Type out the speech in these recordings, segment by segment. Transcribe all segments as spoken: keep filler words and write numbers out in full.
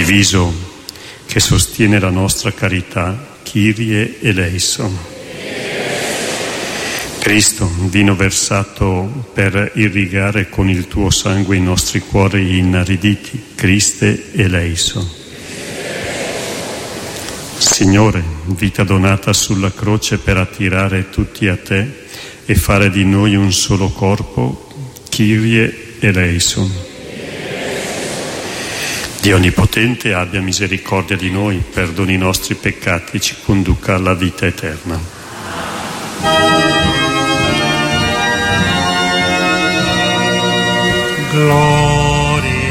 viso che sostiene la nostra carità, Kyrie eleison. Cristo, vino versato per irrigare con il tuo sangue i nostri cuori inariditi, Christe eleison. Signore, vita donata sulla croce per attirare tutti a te e fare di noi un solo corpo, Kyrie eleison. Dio Onnipotente abbia misericordia di noi, perdoni i nostri peccati e ci conduca alla vita eterna. Gloria,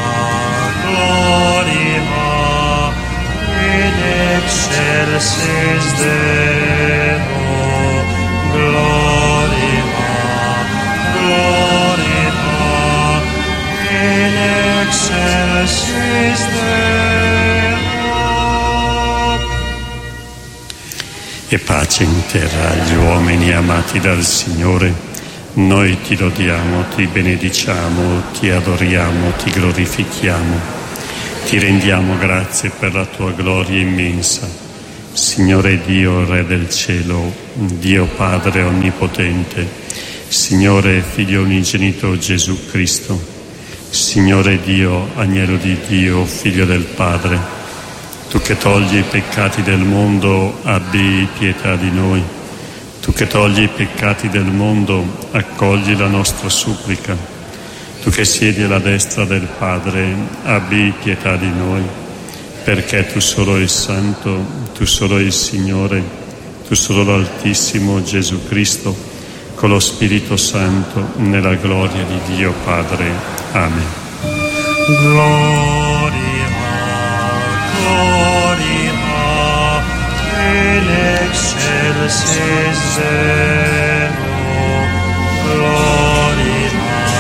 gloria, in excelsis Deo, gloria, gloria, in excelsis Deo. E pace in terra agli uomini amati dal Signore. Noi ti lodiamo, ti benediciamo, ti adoriamo, ti glorifichiamo, ti rendiamo grazie per la tua gloria immensa. Signore Dio, Re del cielo, Dio Padre Onnipotente, Signore Figlio unigenito Gesù Cristo, Signore Dio, Agnello di Dio, Figlio del Padre, tu che togli i peccati del mondo, abbi pietà di noi. Tu che togli i peccati del mondo, accogli la nostra supplica. Tu che siedi alla destra del Padre, abbi pietà di noi, perché tu solo il Santo, tu solo il Signore, tu solo l'Altissimo Gesù Cristo, con lo Spirito Santo, nella gloria di Dio Padre. Amen. Gloria, gloria, in excelsis Deo, gloria,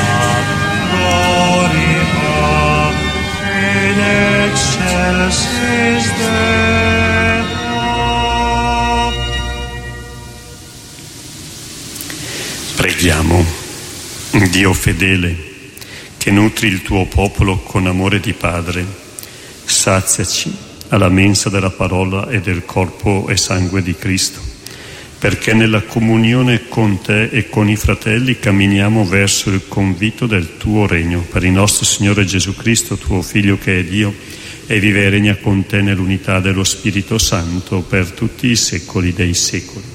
gloria, in excelsis Deo. Preghiamo. Dio fedele, che nutri il tuo popolo con amore di Padre, saziaci alla mensa della parola e del corpo e sangue di Cristo, perché nella comunione con te e con i fratelli camminiamo verso il convito del tuo regno, per il nostro Signore Gesù Cristo, tuo Figlio che è Dio, e vive e regna con te nell'unità dello Spirito Santo per tutti i secoli dei secoli.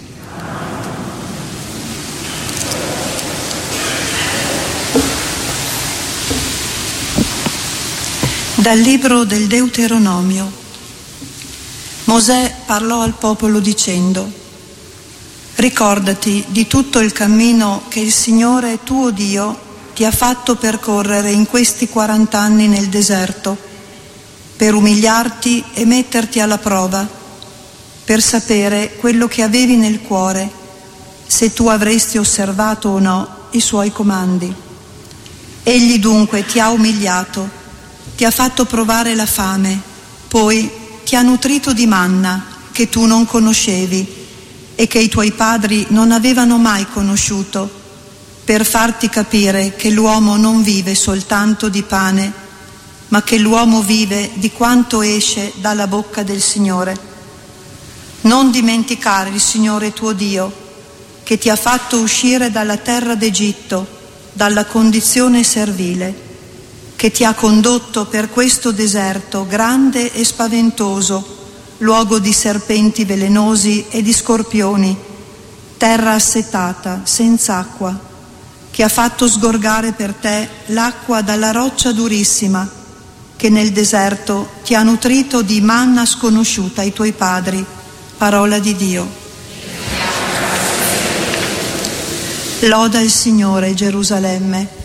Dal libro del Deuteronomio. Mosè parlò al popolo dicendo: ricordati di tutto il cammino che il Signore tuo Dio ti ha fatto percorrere in questi quarant'anni nel deserto, per umiliarti e metterti alla prova, per sapere quello che avevi nel cuore, se tu avresti osservato o no i suoi comandi. Egli dunque ti ha umiliato, ti ha fatto provare la fame, poi ti ha nutrito di manna che tu non conoscevi e che i tuoi padri non avevano mai conosciuto, per farti capire che l'uomo non vive soltanto di pane, ma che l'uomo vive di quanto esce dalla bocca del Signore. Non dimenticare il Signore tuo Dio, che ti ha fatto uscire dalla terra d'Egitto, dalla condizione servile, che ti ha condotto per questo deserto grande e spaventoso, luogo di serpenti velenosi e di scorpioni, terra assetata, senza acqua, che ha fatto sgorgare per te l'acqua dalla roccia durissima, che nel deserto ti ha nutrito di manna sconosciuta ai tuoi padri. Parola di Dio. Loda il Signore, Gerusalemme.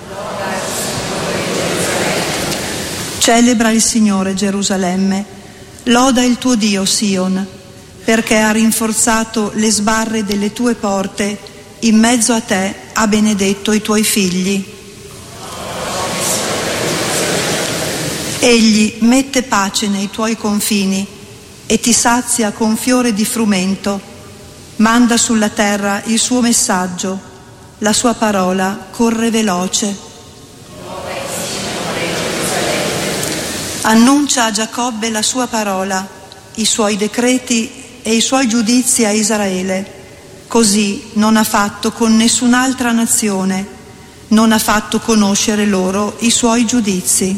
Celebra il Signore, Gerusalemme, loda il tuo Dio, Sion, perché ha rinforzato le sbarre delle tue porte, in mezzo a te ha benedetto i tuoi figli. Egli mette pace nei tuoi confini e ti sazia con fiore di frumento, manda sulla terra il suo messaggio, la sua parola corre veloce. Annuncia a Giacobbe la sua parola, i suoi decreti e i suoi giudizi a Israele. Così non ha fatto con nessun'altra nazione, non ha fatto conoscere loro i suoi giudizi.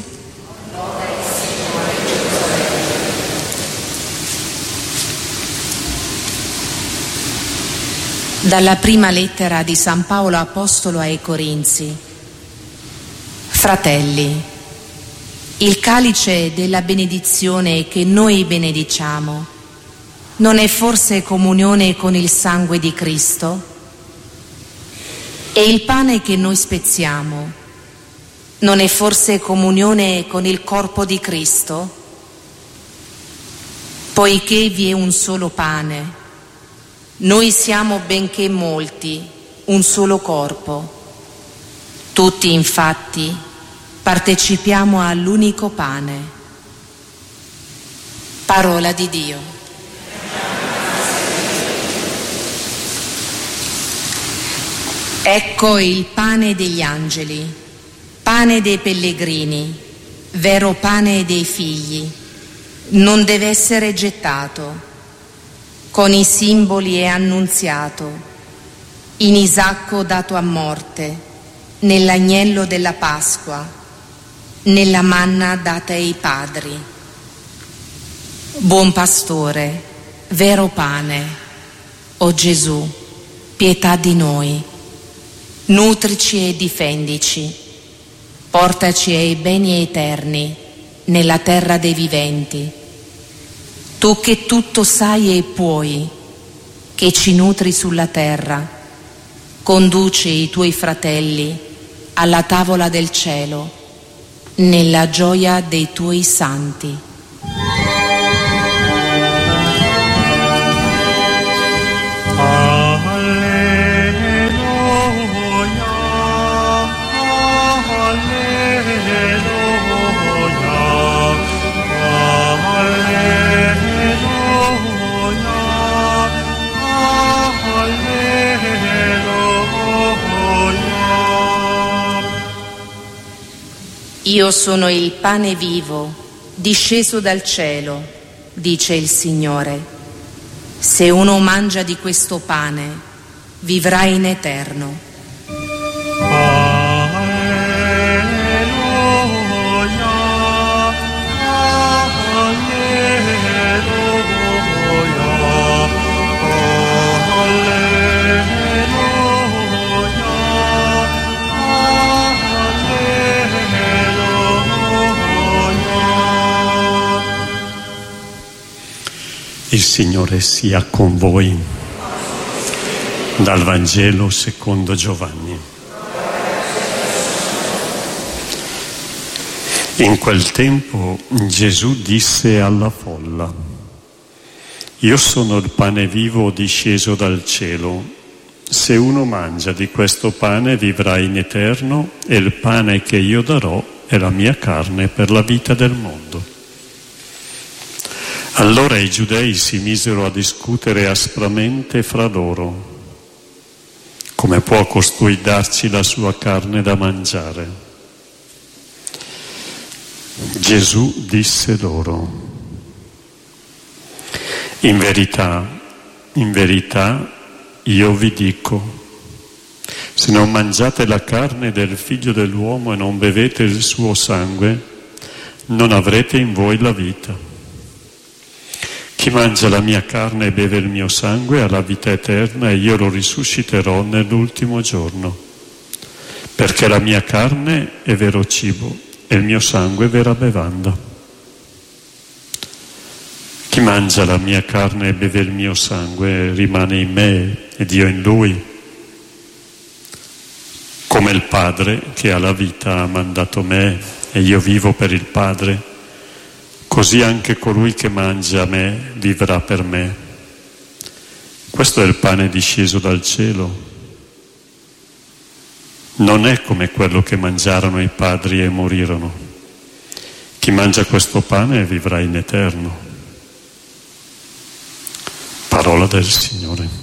Dalla prima lettera di San Paolo Apostolo ai Corinzi. Fratelli, il calice della benedizione che noi benediciamo non è forse comunione con il sangue di Cristo? E il pane che noi spezziamo non è forse comunione con il corpo di Cristo? Poiché vi è un solo pane, noi siamo benché molti, un solo corpo. Tutti infatti partecipiamo all'unico pane. Parola di Dio. Ecco il pane degli angeli, pane dei pellegrini, vero pane dei figli. Non deve essere gettato. Con i simboli è annunziato, in Isacco dato a morte, nell'agnello della Pasqua, nella manna data ai padri. Buon pastore, vero pane, o Gesù, pietà di noi, nutrici e difendici, portaci ai beni eterni, nella terra dei viventi. Tu che tutto sai e puoi, che ci nutri sulla terra, conduci i tuoi fratelli alla tavola del cielo, nella gioia dei tuoi santi. Io sono il pane vivo, disceso dal cielo, dice il Signore. Se uno mangia di questo pane, vivrà in eterno. Il Signore sia con voi. Dal Vangelo secondo Giovanni. In quel tempo Gesù disse alla folla: Io sono il pane vivo disceso dal cielo. Se uno mangia di questo pane vivrà in eterno, e il pane che io darò è la mia carne per la vita del mondo. Allora i giudei si misero a discutere aspramente fra loro: come può costui darci la sua carne da mangiare? Gesù disse loro: in verità, in verità io vi dico, se non mangiate la carne del Figlio dell'uomo e non bevete il suo sangue, non avrete in voi la vita. Chi mangia la mia carne e beve il mio sangue ha la vita eterna, e io lo risusciterò nell'ultimo giorno. Perché la mia carne è vero cibo e il mio sangue è vera bevanda. Chi mangia la mia carne e beve il mio sangue rimane in me ed io in lui. Come il Padre che ha la vita ha mandato me e io vivo per il Padre, così anche colui che mangia me vivrà per me. Questo è il pane disceso dal cielo. Non è come quello che mangiarono i padri e morirono. Chi mangia questo pane vivrà in eterno. Parola del Signore.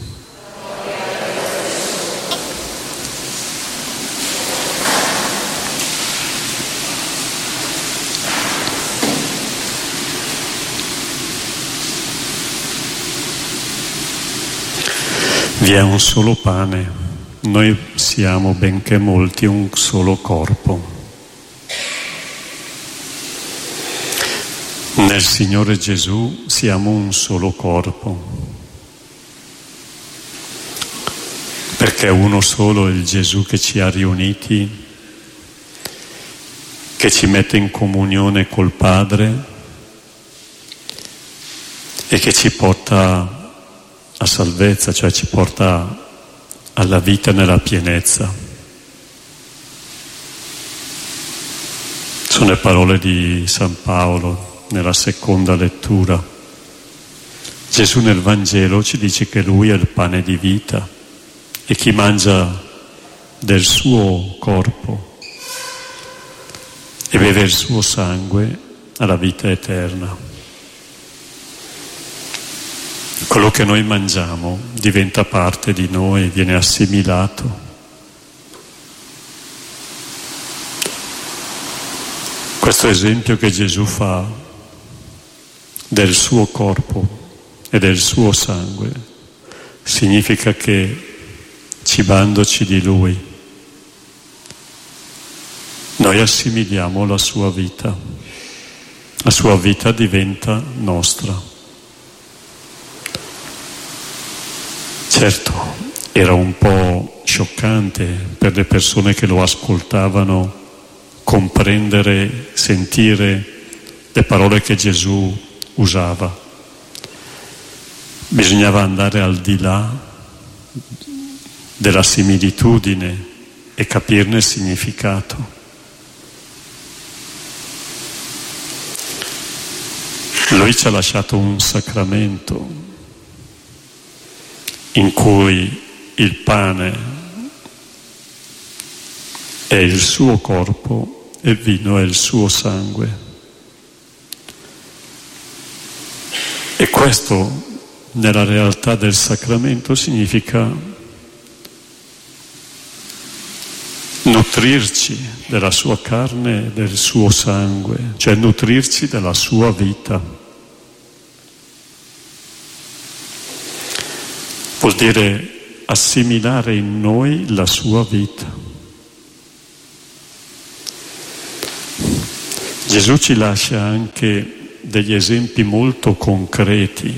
Vi è un solo pane, noi siamo, benché molti, un solo corpo. Nel Signore Gesù siamo un solo corpo, perché è uno solo il Gesù che ci ha riuniti, che ci mette in comunione col Padre e che ci porta a salvezza, cioè ci porta alla vita nella pienezza. Sono le parole di San Paolo nella seconda lettura. Gesù nel Vangelo ci dice che Lui è il pane di vita e chi mangia del suo corpo e beve il suo sangue ha la vita eterna. Quello che noi mangiamo diventa parte di noi, viene assimilato. Questo esempio che Gesù fa del suo corpo e del suo sangue significa che, cibandoci di Lui, noi assimiliamo la sua vita. La sua vita diventa nostra. Certo, era un po' scioccante per le persone che lo ascoltavano comprendere, sentire le parole che Gesù usava. Bisognava andare al di là della similitudine e capirne il significato. Lui ci ha lasciato un sacramento in cui il pane è il suo corpo e il vino è il suo sangue. E questo, nella realtà del sacramento, significa nutrirci della sua carne e del suo sangue, cioè nutrirci della sua vita. Vuol dire assimilare in noi la sua vita. Gesù ci lascia anche degli esempi molto concreti,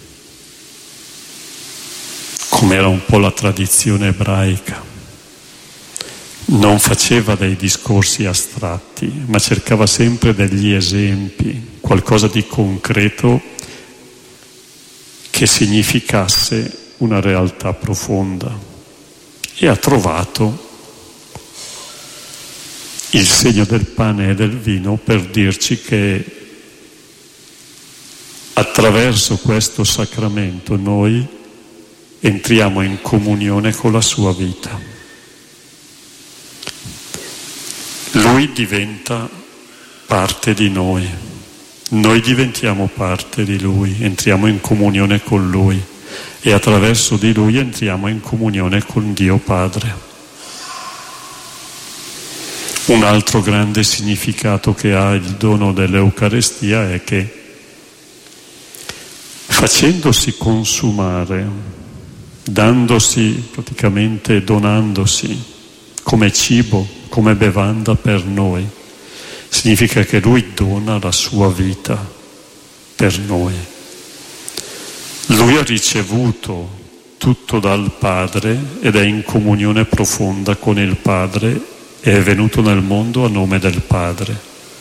come era un po' la tradizione ebraica. Non faceva dei discorsi astratti, ma cercava sempre degli esempi, qualcosa di concreto che significasse una realtà profonda, e ha trovato il segno del pane e del vino per dirci che attraverso questo sacramento noi entriamo in comunione con la sua vita. Lui diventa parte di noi, noi diventiamo parte di Lui, entriamo in comunione con Lui e attraverso di Lui entriamo in comunione con Dio Padre. Un altro grande significato che ha il dono dell'Eucarestia è che, facendosi consumare, dandosi, praticamente donandosi come cibo, come bevanda per noi, significa che Lui dona la sua vita per noi. Lui ha ricevuto tutto dal Padre ed è in comunione profonda con il Padre e è venuto nel mondo a nome del Padre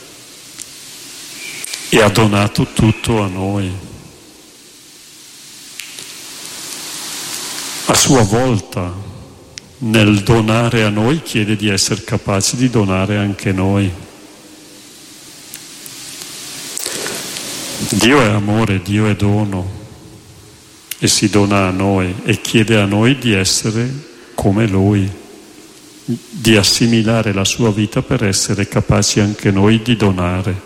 e ha donato tutto a noi. A sua volta, nel donare a noi, chiede di essere capaci di donare anche noi. Dio è amore, Dio è dono. E si dona a noi e chiede a noi di essere come Lui, di assimilare la sua vita per essere capaci anche noi di donare.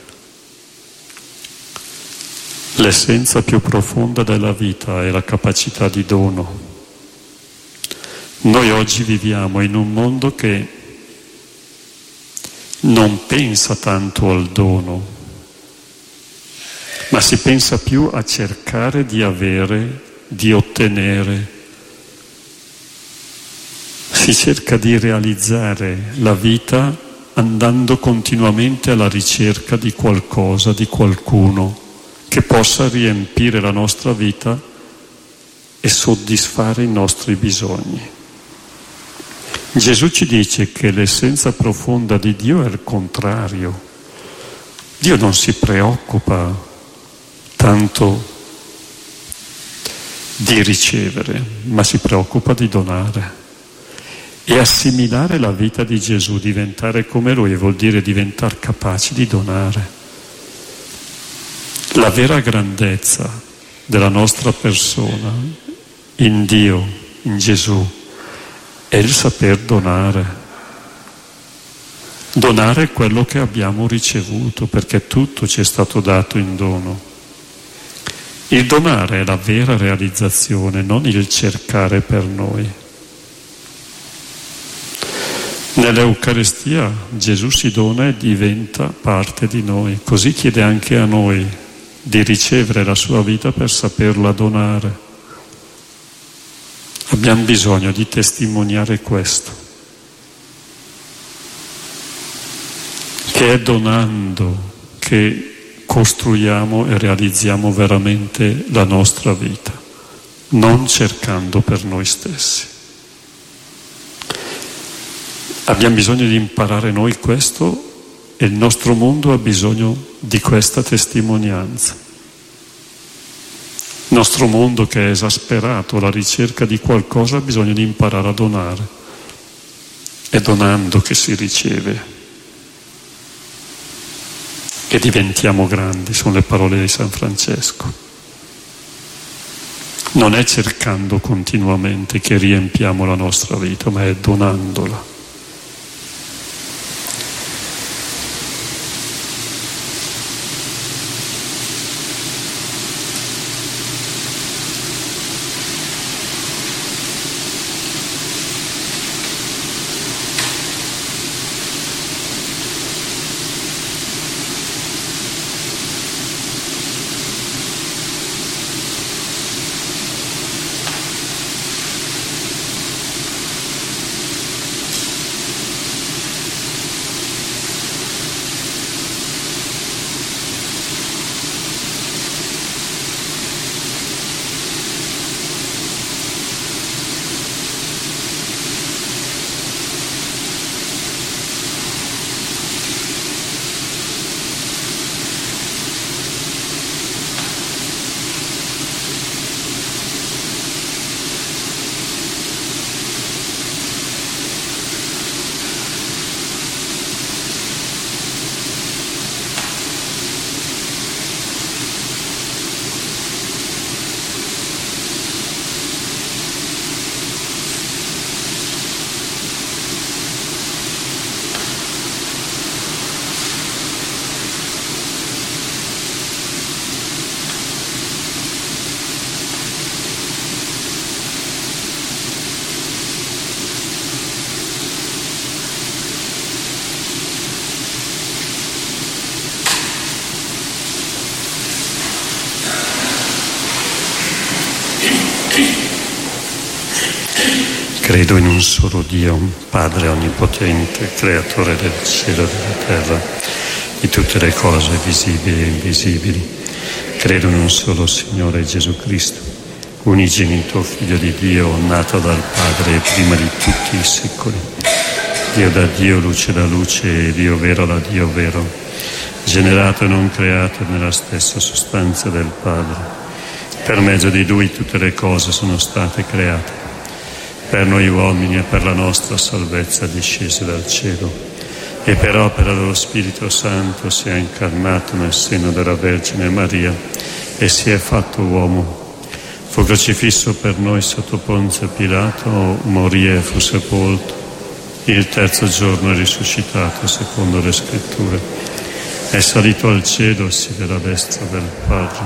L'essenza più profonda della vita è la capacità di dono. Noi oggi viviamo in un mondo che non pensa tanto al dono, ma si pensa più a cercare di avere, di ottenere, Si cerca di realizzare la vita andando continuamente alla ricerca di qualcosa, di qualcuno che possa riempire la nostra vita e soddisfare i nostri bisogni. Gesù ci dice che l'essenza profonda di Dio è il contrario. Dio non si preoccupa tanto di ricevere, ma si preoccupa di donare. E assimilare la vita di Gesù, diventare come Lui, vuol dire diventare capaci di donare. La vera grandezza della nostra persona in Dio, in Gesù, è il saper donare. Donare quello che abbiamo ricevuto, perché tutto ci è stato dato in dono. Il donare è la vera realizzazione, non il cercare per noi. Nell'Eucaristia Gesù si dona e diventa parte di noi, così chiede anche a noi di ricevere la sua vita per saperla donare. Abbiamo bisogno di testimoniare questo, che è donando che costruiamo e realizziamo veramente la nostra vita, non cercando per noi stessi. Abbiamo bisogno di imparare noi questo e il nostro mondo ha bisogno di questa testimonianza. Il nostro mondo, che è esasperato alla ricerca di qualcosa, ha bisogno di imparare a donare. È donando che si riceve. E diventiamo grandi, sono le parole di San Francesco. Non è cercando continuamente che riempiamo la nostra vita, ma è donandola. Credo in un solo Dio, Padre onnipotente, creatore del cielo e della terra, di tutte le cose visibili e invisibili. Credo in un solo Signore Gesù Cristo, unigenito Figlio di Dio, nato dal Padre prima di tutti i secoli. Dio da Dio, luce da luce, e Dio vero da Dio vero, generato e non creato nella stessa sostanza del Padre. Per mezzo di Lui tutte le cose sono state create. Per noi uomini e per la nostra salvezza discese dal cielo, e per opera dello Spirito Santo si è incarnato nel seno della Vergine Maria e si è fatto uomo. Fu crocifisso per noi sotto Ponzio Pilato, morì e fu sepolto. Il terzo giorno è risuscitato secondo le Scritture. È salito al cielo, siede alla destra del Padre,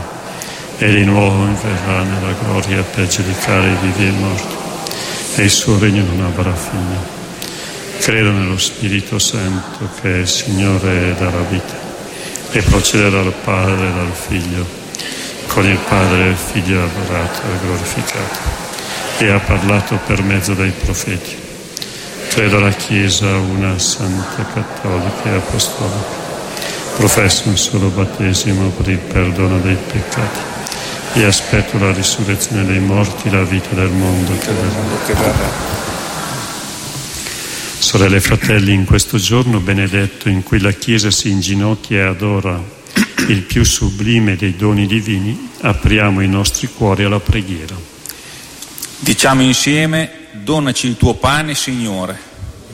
e di nuovo verrà nella gloria per giudicare i vivi e i morti. E il suo regno non avrà fine. Credo nello Spirito Santo, che è il Signore e dà la vita, e procede dal Padre e dal Figlio. Con il Padre e il Figlio è adorato e glorificato, e ha parlato per mezzo dei profeti. Credo alla Chiesa una santa, cattolica e apostolica. Professo un solo battesimo per il perdono dei peccati e aspetto la risurrezione dei morti, la vita del mondo che verrà. Sorelle e fratelli, in questo giorno benedetto in cui la Chiesa si inginocchia e adora il più sublime dei doni divini, apriamo i nostri cuori alla preghiera. Diciamo insieme: donaci il tuo pane, Signore.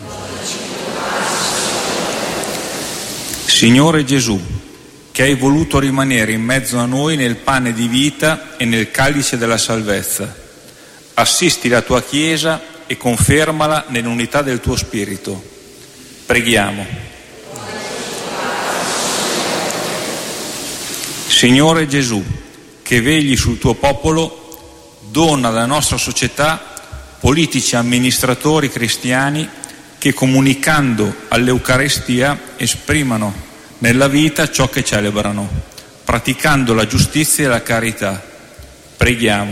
Signore Gesù, che hai voluto rimanere in mezzo a noi nel pane di vita e nel calice della salvezza, assisti la tua Chiesa e confermala nell'unità del tuo Spirito. Preghiamo. Signore Gesù, che vegli sul tuo popolo, dona alla nostra società politici e amministratori cristiani che, comunicando all'Eucaristia, esprimano nella vita ciò che celebrano, praticando la giustizia e la carità. Preghiamo.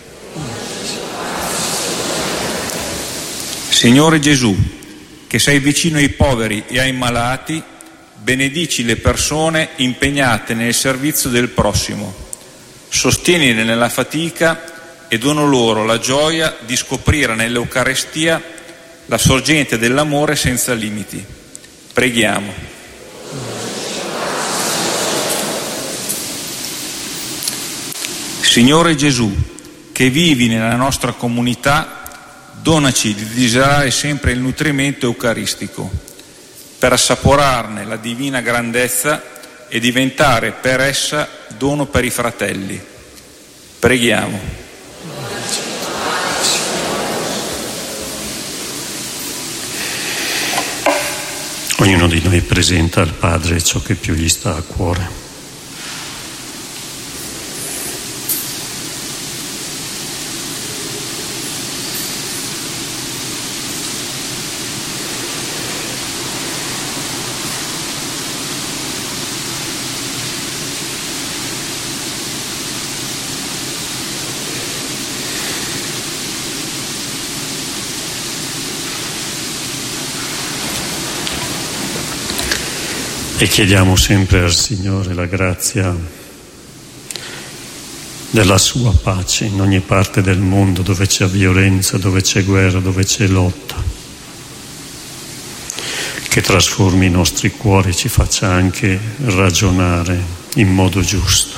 Signore Gesù, che sei vicino ai poveri e ai malati, benedici le persone impegnate nel servizio del prossimo, sostienile nella fatica e dona loro la gioia di scoprire nell'Eucaristia la sorgente dell'amore senza limiti. Preghiamo. Signore Gesù, che vivi nella nostra comunità, donaci di desiderare sempre il nutrimento eucaristico, per assaporarne la divina grandezza e diventare per essa dono per i fratelli. Preghiamo. Ognuno di noi presenta al Padre ciò che più gli sta a cuore. E chiediamo sempre al Signore la grazia della sua pace in ogni parte del mondo dove c'è violenza, dove c'è guerra, dove c'è lotta, che trasformi i nostri cuori e ci faccia anche ragionare in modo giusto.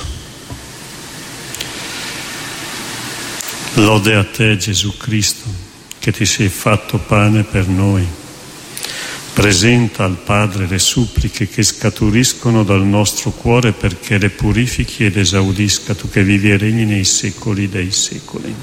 Lode a te, Gesù Cristo, che ti sei fatto pane per noi. Presenta al Padre le suppliche che scaturiscono dal nostro cuore perché le purifichi ed esaudisca, tu che vivi e regni nei secoli dei secoli.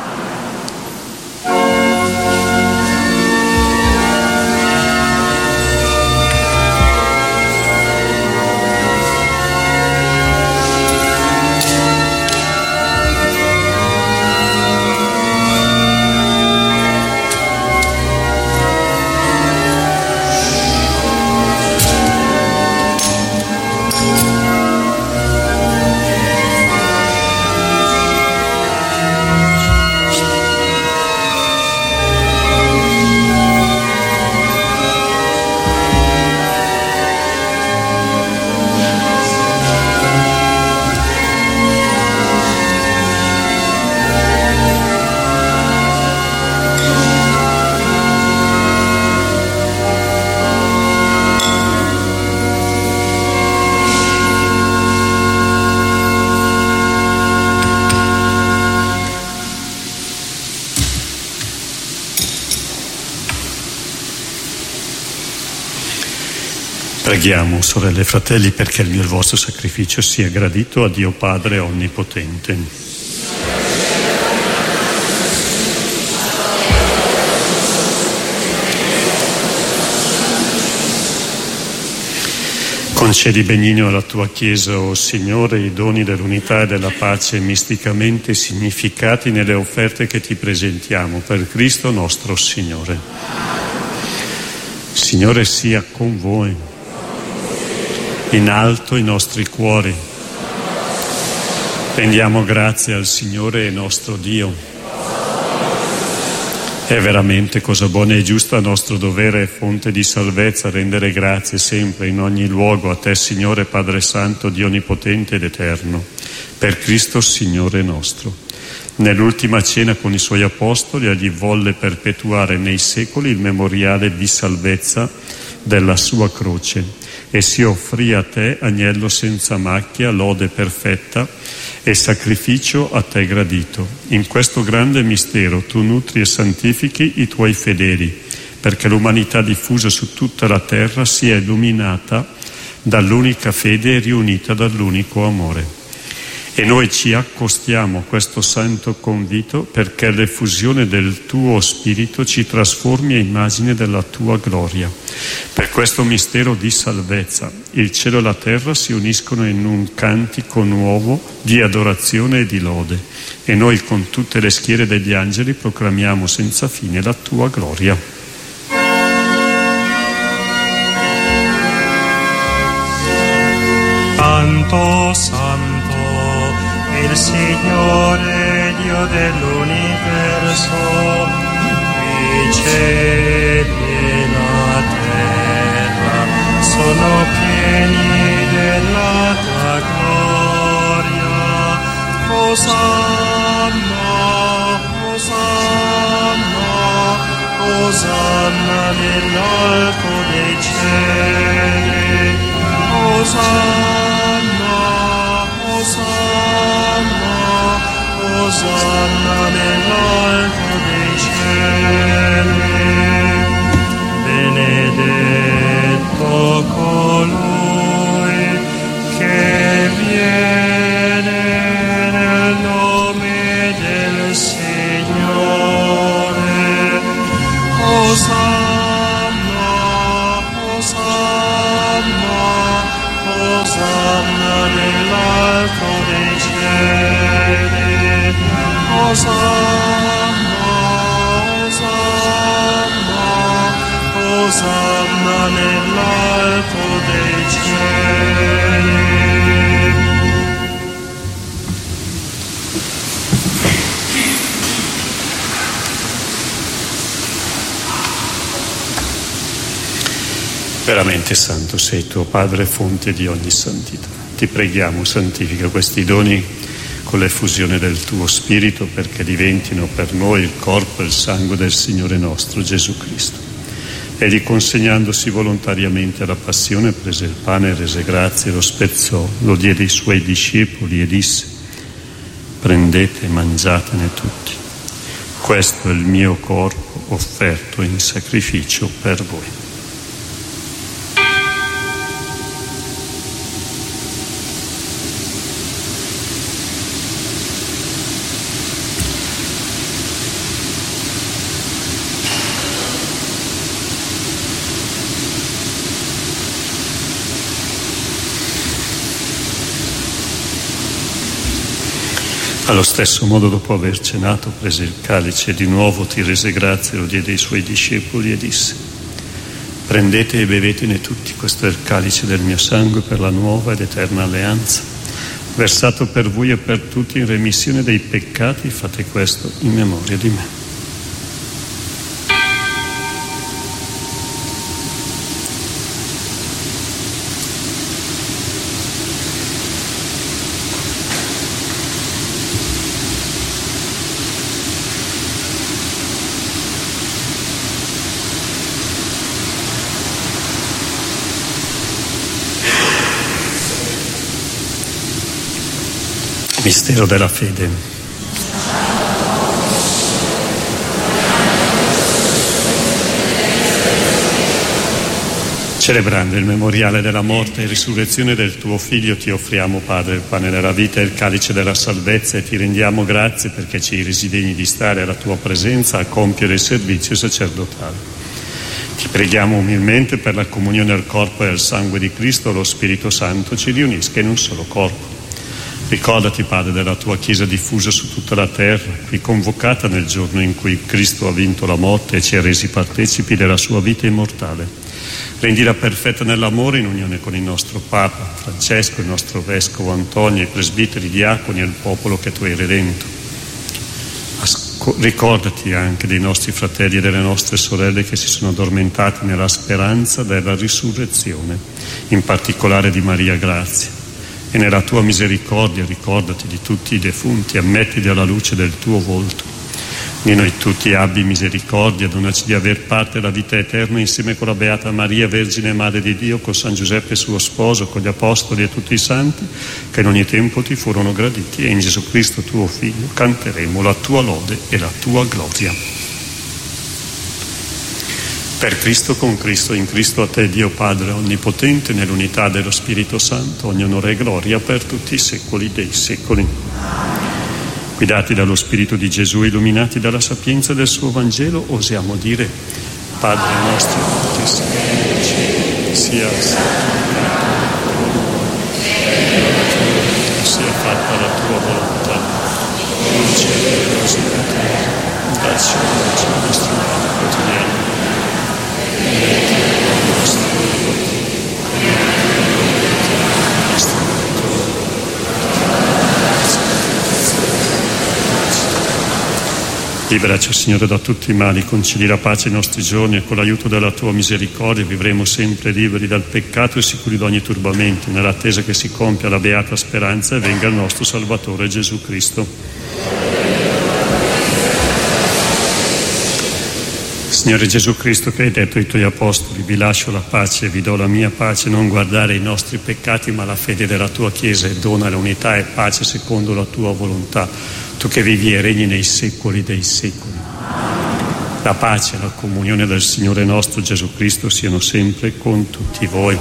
Preghiamo, sorelle e fratelli, perché il mio e il vostro sacrificio sia gradito a Dio Padre Onnipotente. Concedi benigno alla tua Chiesa, o Signore, i doni dell'unità e della pace misticamente significati nelle offerte che ti presentiamo, per Cristo nostro Signore. Signore sia con voi. In alto i nostri cuori. Rendiamo grazie al Signore nostro Dio. È veramente cosa buona e giusta, nostro dovere e fonte di salvezza, rendere grazie sempre in ogni luogo a Te, Signore Padre Santo, Dio Onnipotente ed Eterno, per Cristo Signore nostro. Nell'ultima cena con i Suoi Apostoli egli volle perpetuare nei secoli il memoriale di salvezza della Sua croce e si offrì a Te, agnello senza macchia, lode perfetta e sacrificio a Te gradito. In questo grande mistero Tu nutri e santifichi i Tuoi fedeli, perché l'umanità diffusa su tutta la terra sia illuminata dall'unica fede e riunita dall'unico amore. E noi ci accostiamo a questo santo convito perché l'effusione del Tuo Spirito ci trasformi a immagine della Tua gloria. Per questo mistero di salvezza il cielo e la terra si uniscono in un cantico nuovo di adorazione e di lode, e noi con tutte le schiere degli angeli proclamiamo senza fine la Tua gloria. Santo, santo, il Signore Dio dell'universo, i cieli e la terra sono pieni della Tua gloria. Osanna, Osanna, Osanna nell'alto dei cieli. Osanna, Osanna, Osanna nell'alto dei cieli. Benedetto colui che viene nel nome del Signore. Osanna, Osanna, Osanna nell'alto dei cieli. Osanna, Osanna, Osanna nell'alto dei cieli. Veramente santo sei Tuo Padre, fonte di ogni santità. Ti preghiamo, santifica questi doni con l'effusione del Tuo Spirito, perché diventino per noi il corpo e il sangue del Signore nostro Gesù Cristo. Egli, consegnandosi volontariamente alla passione, prese il pane, rese grazie, lo spezzò, lo diede ai Suoi discepoli e disse: prendete e mangiatene tutti. Questo è il mio corpo offerto in sacrificio per voi. Allo stesso modo, dopo aver cenato, prese il calice e di nuovo ti rese grazie, lo diede ai Suoi discepoli e disse: prendete e bevetene tutti, questo è il calice del mio sangue per la nuova ed eterna alleanza, versato per voi e per tutti in remissione dei peccati. Fate questo in memoria di me. Mistero della fede. Celebrando il memoriale della morte e risurrezione del Tuo Figlio, ti offriamo, Padre, il pane della vita e il calice della salvezza, e ti rendiamo grazie perché ci resi degni di stare alla Tua presenza a compiere il servizio sacerdotale. Ti preghiamo umilmente per la comunione al corpo e al sangue di Cristo, lo Spirito Santo ci riunisca in un solo corpo. Ricordati, Padre, della Tua Chiesa diffusa su tutta la terra, qui convocata nel giorno in cui Cristo ha vinto la morte e ci ha resi partecipi della Sua vita immortale. Rendila perfetta nell'amore in unione con il nostro Papa Francesco, il nostro Vescovo Antonio, i presbiteri, i diaconi e il popolo che Tu hai redento. Ascolta Ricordati anche dei nostri fratelli e delle nostre sorelle che si sono addormentati nella speranza della risurrezione, in particolare di Maria Grazia. E nella tua misericordia ricordati di tutti i defunti, ammettili alla luce del tuo volto. Di noi tutti abbi misericordia, donaci di aver parte alla vita eterna insieme con la Beata Maria, Vergine Madre di Dio, con San Giuseppe suo sposo, con gli Apostoli e tutti i Santi, che in ogni tempo ti furono graditi, e in Gesù Cristo tuo Figlio canteremo la tua lode e la tua gloria. Per Cristo, con Cristo, in Cristo, a te Dio Padre Onnipotente, nell'unità dello Spirito Santo, ogni onore e gloria per tutti i secoli dei secoli. Guidati dallo Spirito di Gesù, illuminati dalla sapienza del suo Vangelo, osiamo dire: Padre nostro che sei nei cieli, sia santificato il tuo nome, sia fatta la tua volontà, come in cielo e così in terra. Dacci oggi il nostro pane quotidiano, e metti il nostro aiuto, come il nostro Liberaci, Signore, da tutti i mali, concedi la pace ai nostri giorni e con l'aiuto della tua misericordia vivremo sempre liberi dal peccato e sicuri da ogni turbamento, nell'attesa che si compia la beata speranza e venga il nostro Salvatore Gesù Cristo. Signore Gesù Cristo, che hai detto ai tuoi apostoli: vi lascio la pace e vi do la mia pace, non guardare i nostri peccati ma la fede della tua Chiesa, e dona l'unità e pace secondo la tua volontà. Tu che vivi e regni nei secoli dei secoli. La pace e la comunione del Signore nostro Gesù Cristo siano sempre con tutti voi.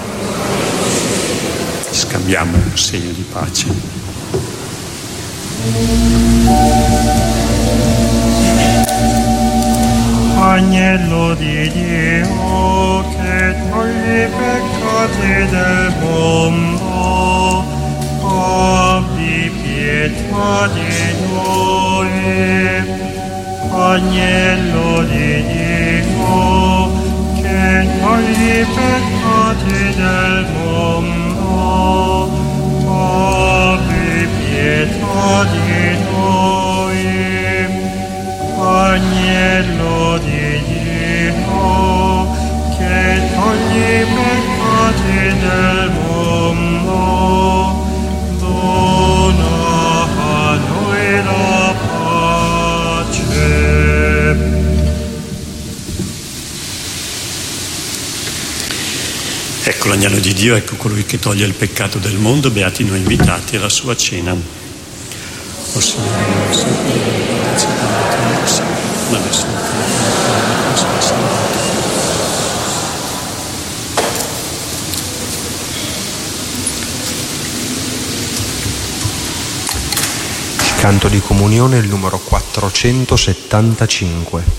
Scambiamo un segno di pace. Agnello di Dio che togli i peccati del mondo, abbi pietà di noi. Agnello di Dio che togli i peccati del mondo, abbi pietà di noi. Agnello di Dio che togli i peccati del mondo, dona a noi la pace. Ecco l'agnello di Dio, ecco colui che toglie il peccato del mondo. Beati noi invitati alla sua cena. O Signore, noi sempre ma adesso il canto di comunione, il numero quattrocentosettantacinque.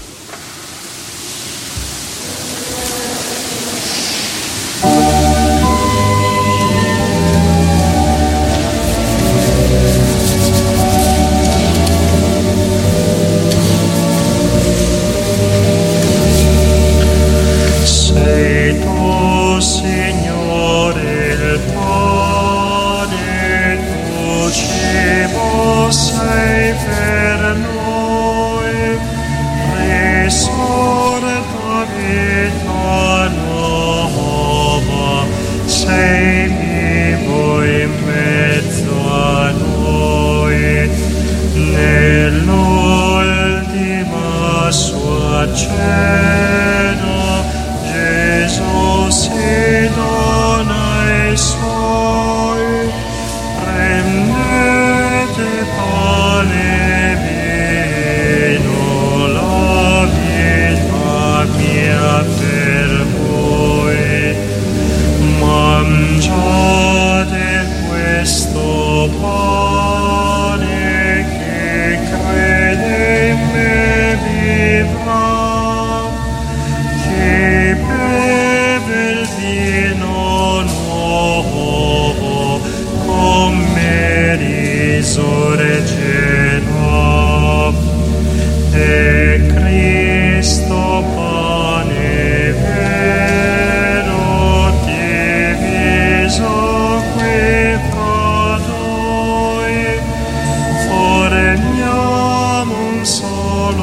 Sol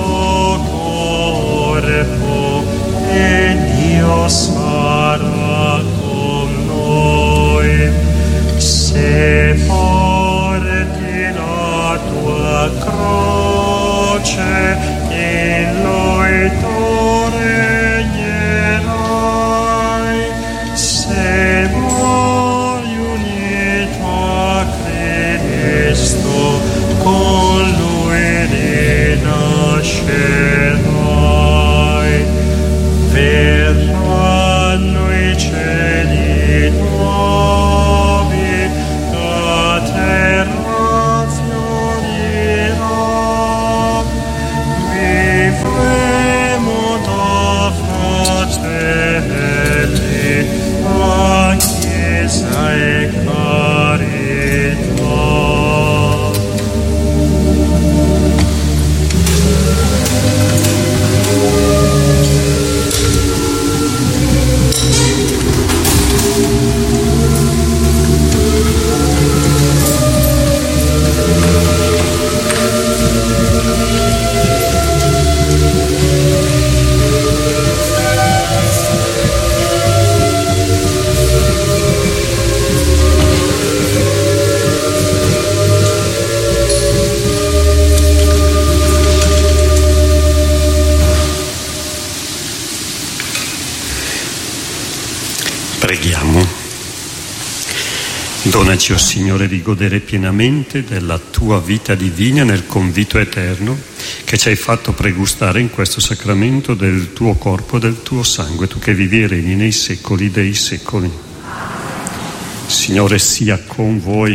e porti la tua croce, in lui tu regnerai, se vuoi unito a Cristo, con lui rinascerai. Verranno i cieli nuovi, la terra fiorirà, vivremo da fratelli, la Chiesa e carità. Preghiamo. Donaci, o Signore, di godere pienamente della tua vita divina nel convito eterno che ci hai fatto pregustare in questo sacramento del tuo corpo e del tuo sangue, tu che vivi e regni nei secoli dei secoli. Signore sia con voi.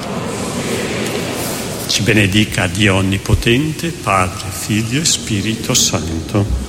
Ci benedica Dio Onnipotente, Padre, Figlio e Spirito Santo.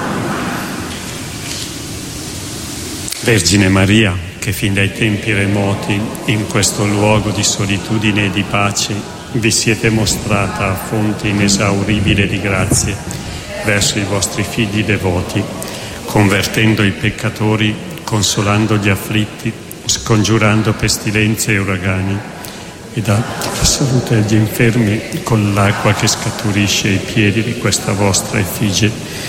Vergine Maria, che fin dai tempi remoti in questo luogo di solitudine e di pace vi siete mostrata fonte inesauribile di grazie verso i vostri figli devoti, convertendo i peccatori, consolando gli afflitti, scongiurando pestilenze e uragani, e date la salute agli infermi con l'acqua che scaturisce ai piedi di questa vostra effigie.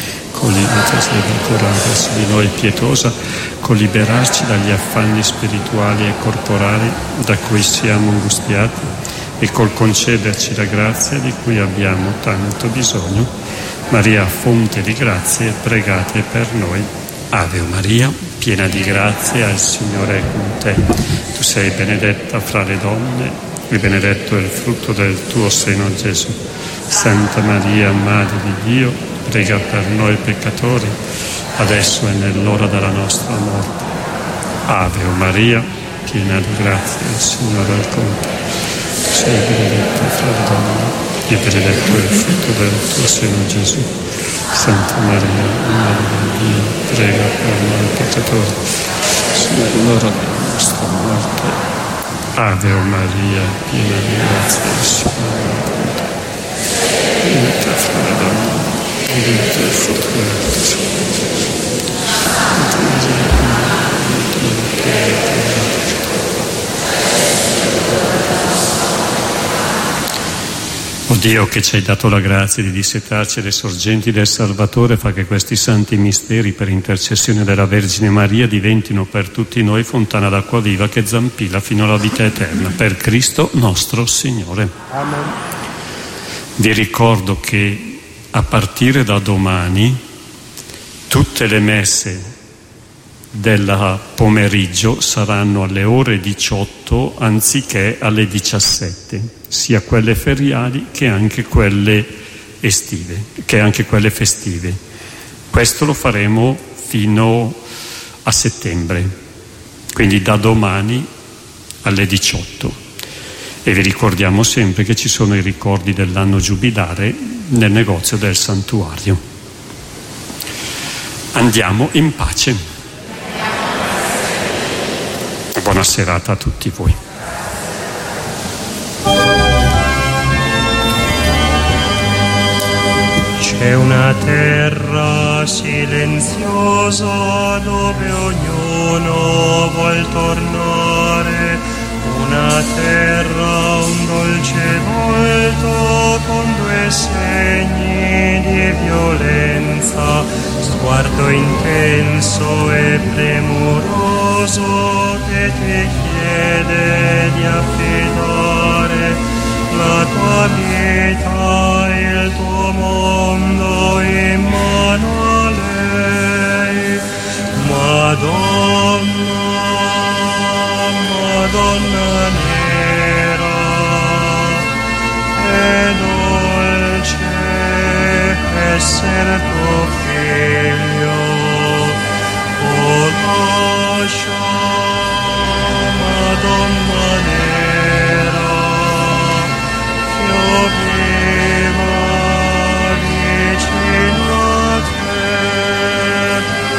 Verso di noi pietosa, con liberarci dagli affanni spirituali e corporali da cui siamo angustiati e col concederci la grazia di cui abbiamo tanto bisogno. Maria, fonte di grazie, pregate per noi. Ave Maria, piena di grazia, il Signore è con te. Tu sei benedetta fra le donne e benedetto è il frutto del tuo seno, Gesù. Santa Maria, Madre di Dio, prega per noi peccatori, adesso e nell'ora della nostra morte. Ave Maria, piena di grazia, il Signore è con te. Tu sei benedetta fra le donne e benedetto è il frutto del tuo seno, Gesù. Santa Maria, Madre di Dio, prega per noi peccatori, adesso e nell'ora della nostra morte. Ave Maria, piena di grazia, il Signore è con te. Benedetta fra le donne, benedetto è il frutto del tuo seno. O Dio, che ci hai dato la grazia di dissetarci le sorgenti del Salvatore, fa che questi santi misteri, per intercessione della Vergine Maria, diventino per tutti noi fontana d'acqua viva che zampilla fino alla vita eterna. Per Cristo nostro Signore. Amen. Vi ricordo che a partire da domani tutte le messe del pomeriggio saranno alle ore diciotto anziché alle diciassette, sia quelle feriali che anche quelle estive, che anche quelle festive. Questo lo faremo fino a settembre, quindi da domani alle diciotto. E vi ricordiamo sempre che ci sono i ricordi dell'anno giubilare nel negozio del santuario. Andiamo in pace. Buona serata a tutti voi. C'è una terra silenziosa dove ognuno vuol tornare, una terra, un dolce volto con due segni di violenza, sguardo intenso e premuroso che ti chiede di affidare essere tuo figlio, o lascia Madonna nera, pioveva vicino a te.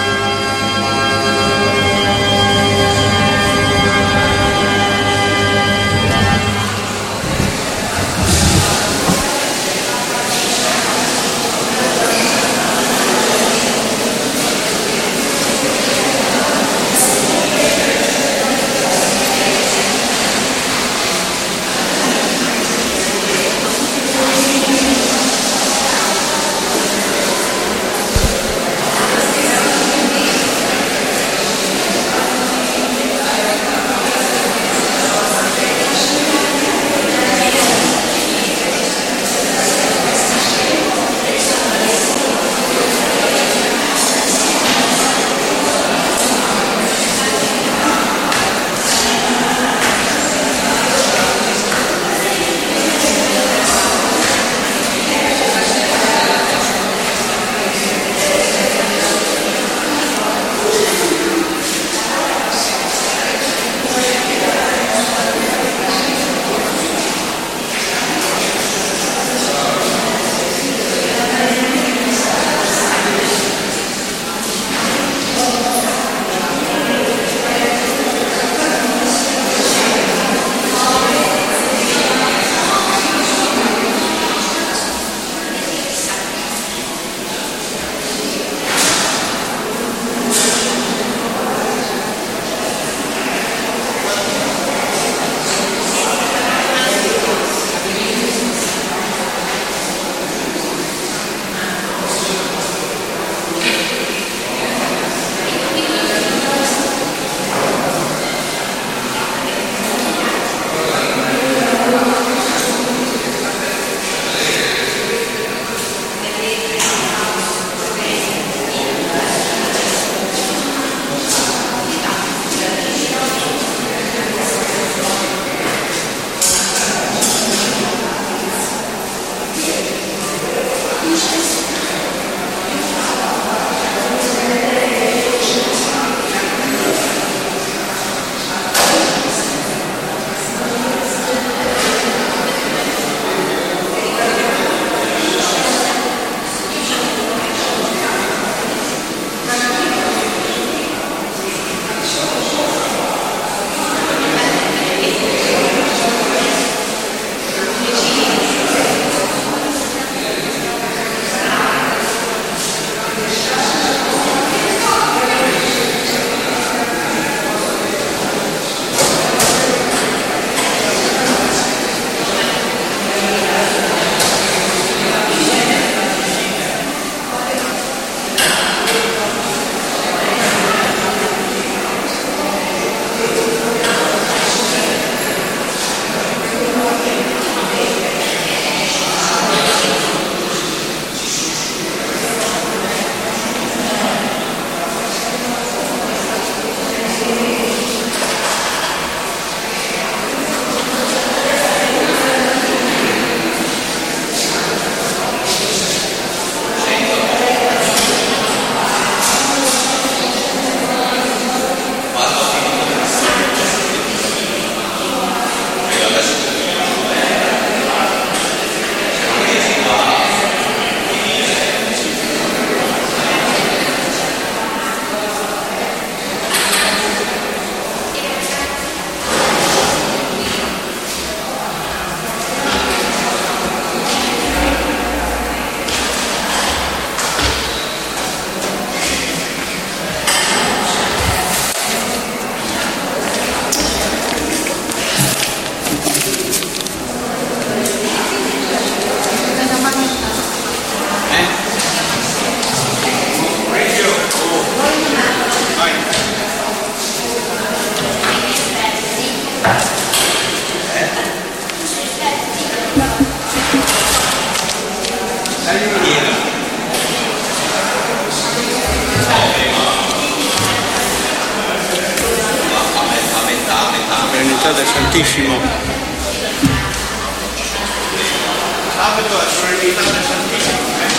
Santità del Santissimo. Sabato è solenità del Santissimo.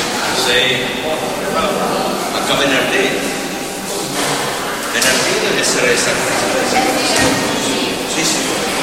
sei? Manca venerdì. Venerdì deve essere sacro. Sì, sì.